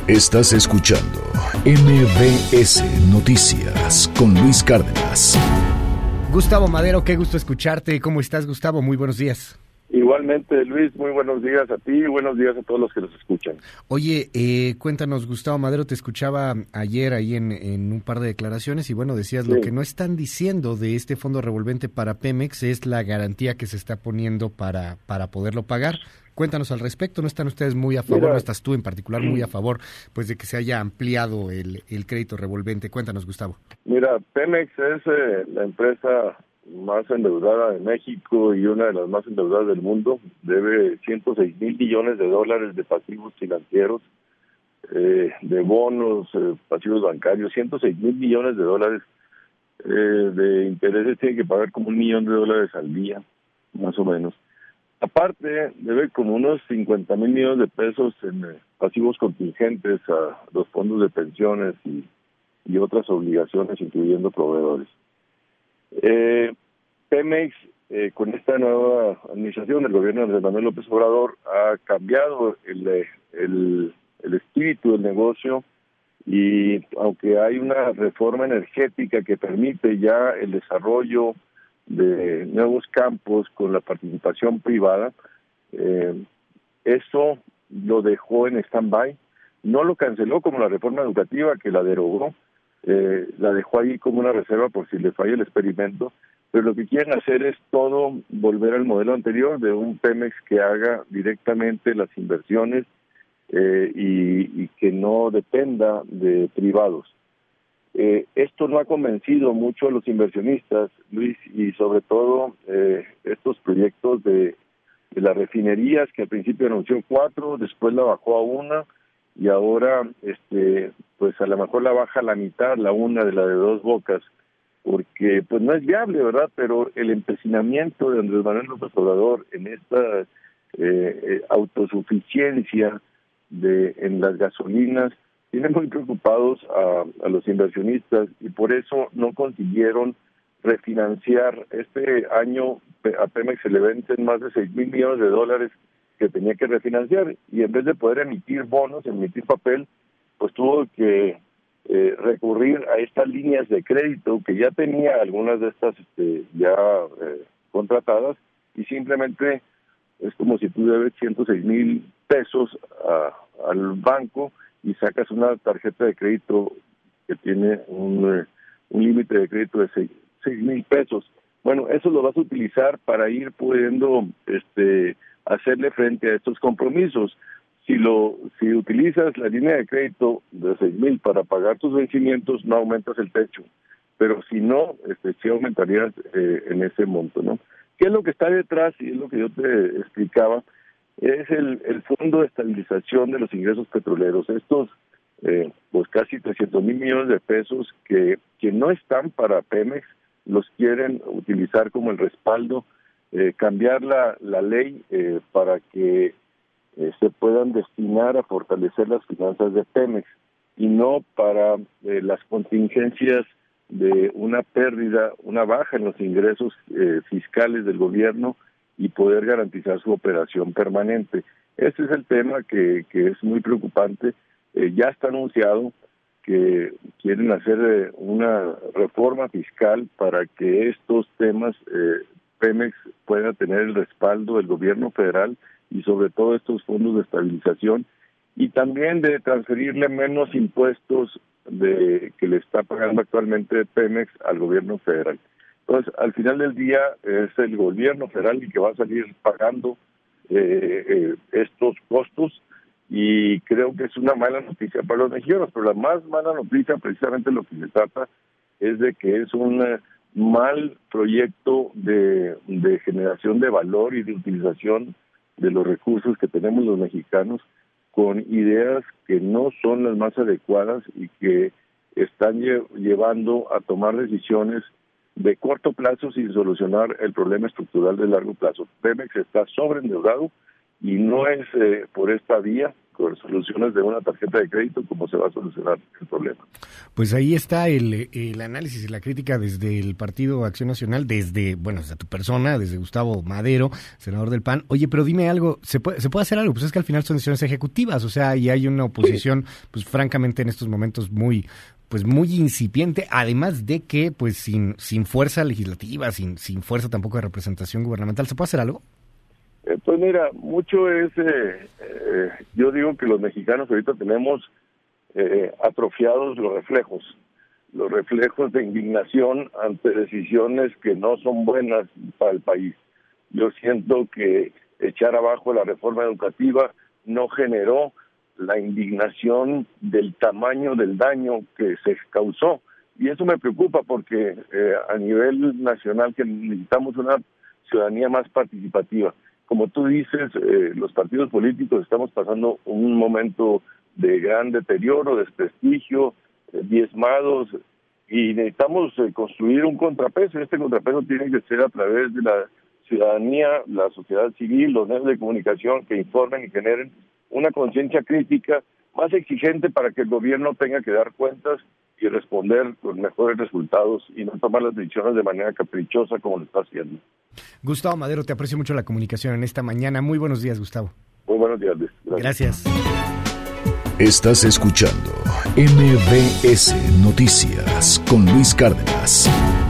Estás escuchando MBS Noticias con Luis Cárdenas. Gustavo Madero, qué gusto escucharte. ¿Cómo estás, Gustavo? Muy buenos días. Igualmente, Luis, muy buenos días a ti y buenos días a todos los que nos escuchan. Oye, cuéntanos, Gustavo Madero, te escuchaba ayer ahí en un par de declaraciones y bueno, decías Sí. Lo que no están diciendo de este fondo revolvente para Pemex es la garantía que se está poniendo para poderlo pagar. Cuéntanos al respecto, ¿no están ustedes muy a favor, no estás tú en particular muy a favor, pues de que se haya ampliado el crédito revolvente? Cuéntanos, Gustavo. Mira, Pemex es la empresa más endeudada de México y una de las más endeudadas del mundo. Debe 106,000 millones de dólares de pasivos financieros, de bonos, pasivos bancarios, 106,000 millones de dólares de intereses. Tiene que pagar como $1 millón al día, más o menos. Aparte, debe como unos 50,000 millones de pesos en pasivos contingentes a los fondos de pensiones y otras obligaciones, incluyendo proveedores. Pemex, con esta nueva administración del gobierno de Andrés Manuel López Obrador, ha cambiado el espíritu del negocio, y aunque hay una reforma energética que permite ya el desarrollo de nuevos campos con la participación privada, eso lo dejó en stand-by. No lo canceló como la reforma educativa, que la derogó, la dejó ahí como una reserva por si le falla el experimento, pero lo que quieren hacer es todo volver al modelo anterior de un Pemex que haga directamente las inversiones y que no dependa de privados. Esto no ha convencido mucho a los inversionistas, Luis, y sobre todo estos proyectos de las refinerías, que al principio anunció 4, después la bajó a 1 y ahora pues a lo mejor la baja a la mitad, la una de la de Dos Bocas, porque pues no es viable, ¿verdad? Pero el empecinamiento de Andrés Manuel López Obrador en esta autosuficiencia en las gasolinas tiene muy preocupados a los inversionistas, y por eso no consiguieron refinanciar. Este año a Pemex se le vencen más de 6,000 millones de dólares que tenía que refinanciar, y en vez de poder emitir bonos, emitir papel, pues tuvo que recurrir a estas líneas de crédito que ya tenía algunas de estas contratadas, y simplemente es como si tú debes 106,000 pesos al banco y sacas una tarjeta de crédito que tiene un límite de crédito de 6,000 pesos. Bueno, eso lo vas a utilizar para ir pudiendo hacerle frente a estos compromisos. Si utilizas la línea de crédito de 6,000 para pagar tus vencimientos, no aumentas el techo, pero si no, sí aumentarías en ese monto, ¿no? ¿Qué es lo que está detrás? Y es lo que yo te explicaba, es el Fondo de Estabilización de los Ingresos Petroleros. Estos pues casi 300,000 millones de pesos que no están para Pemex, los quieren utilizar como el respaldo, cambiar la ley para que se puedan destinar a fortalecer las finanzas de Pemex, y no para las contingencias de una pérdida, una baja en los ingresos fiscales del gobierno, y poder garantizar su operación permanente. Ese es el tema que es muy preocupante. Ya está anunciado que quieren hacer una reforma fiscal para que estos temas Pemex pueda tener el respaldo del gobierno federal y sobre todo estos fondos de estabilización, y también de transferirle menos impuestos que le está pagando actualmente Pemex al gobierno federal. Entonces, al final del día es el gobierno federal el que va a salir pagando estos costos, y creo que es una mala noticia para los mexicanos. Pero la más mala noticia, precisamente lo que se trata, es de que es un mal proyecto de generación de valor y de utilización de los recursos que tenemos los mexicanos, con ideas que no son las más adecuadas y que están llevando a tomar decisiones de corto plazo sin solucionar el problema estructural de largo plazo. Pemex está sobreendeudado, y no es por esta vía, soluciones de una tarjeta de crédito, cómo se va a solucionar el problema. Pues ahí está el análisis y la crítica desde el Partido Acción Nacional, desde tu persona, desde Gustavo Madero, senador del PAN. Oye, pero dime algo, ¿se puede hacer algo? Pues es que al final son decisiones ejecutivas, o sea, y hay una oposición, pues francamente en estos momentos muy incipiente, además de que pues sin fuerza legislativa, sin fuerza tampoco de representación gubernamental. ¿Se puede hacer algo? Pues mira, mucho es, yo digo que los mexicanos ahorita tenemos atrofiados los reflejos de indignación ante decisiones que no son buenas para el país. Yo siento que echar abajo la reforma educativa no generó la indignación del tamaño del daño que se causó. Y eso me preocupa porque a nivel nacional que necesitamos una ciudadanía más participativa. Como tú dices, los partidos políticos estamos pasando un momento de gran deterioro, desprestigio, diezmados, y necesitamos construir un contrapeso. Este contrapeso tiene que ser a través de la ciudadanía, la sociedad civil, los medios de comunicación que informen y generen una conciencia crítica más exigente para que el gobierno tenga que dar cuentas y responder con mejores resultados y no tomar las decisiones de manera caprichosa como lo está haciendo. Gustavo Madero, te aprecio mucho la comunicación en esta mañana. Muy buenos días, Gustavo. Muy buenos días, Luis. Gracias. Estás escuchando MBS Noticias con Luis Cárdenas.